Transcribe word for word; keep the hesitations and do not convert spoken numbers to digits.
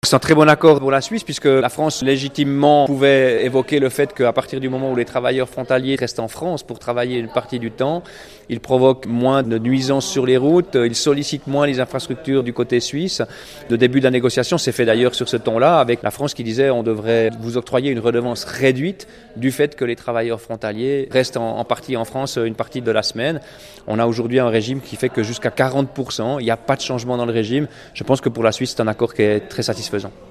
C'est un très bon accord pour la Suisse puisque la France légitimement pouvait évoquer le fait qu'à partir du moment où les travailleurs frontaliers restent en France pour travailler une partie du temps, ils provoquent moins de nuisances sur les routes, ils sollicitent moins les infrastructures du côté suisse. Le début de la négociation s'est fait d'ailleurs sur ce ton-là avec la France qui disait on devrait vous octroyer une redevance réduite du fait que les travailleurs frontaliers restent en, en partie en France une partie de la semaine. On a aujourd'hui un régime qui fait que jusqu'à quarante pour cent, il n'y a pas de changement dans le régime. Je pense que pour la Suisse, c'est un accord qui est très satisfaisant.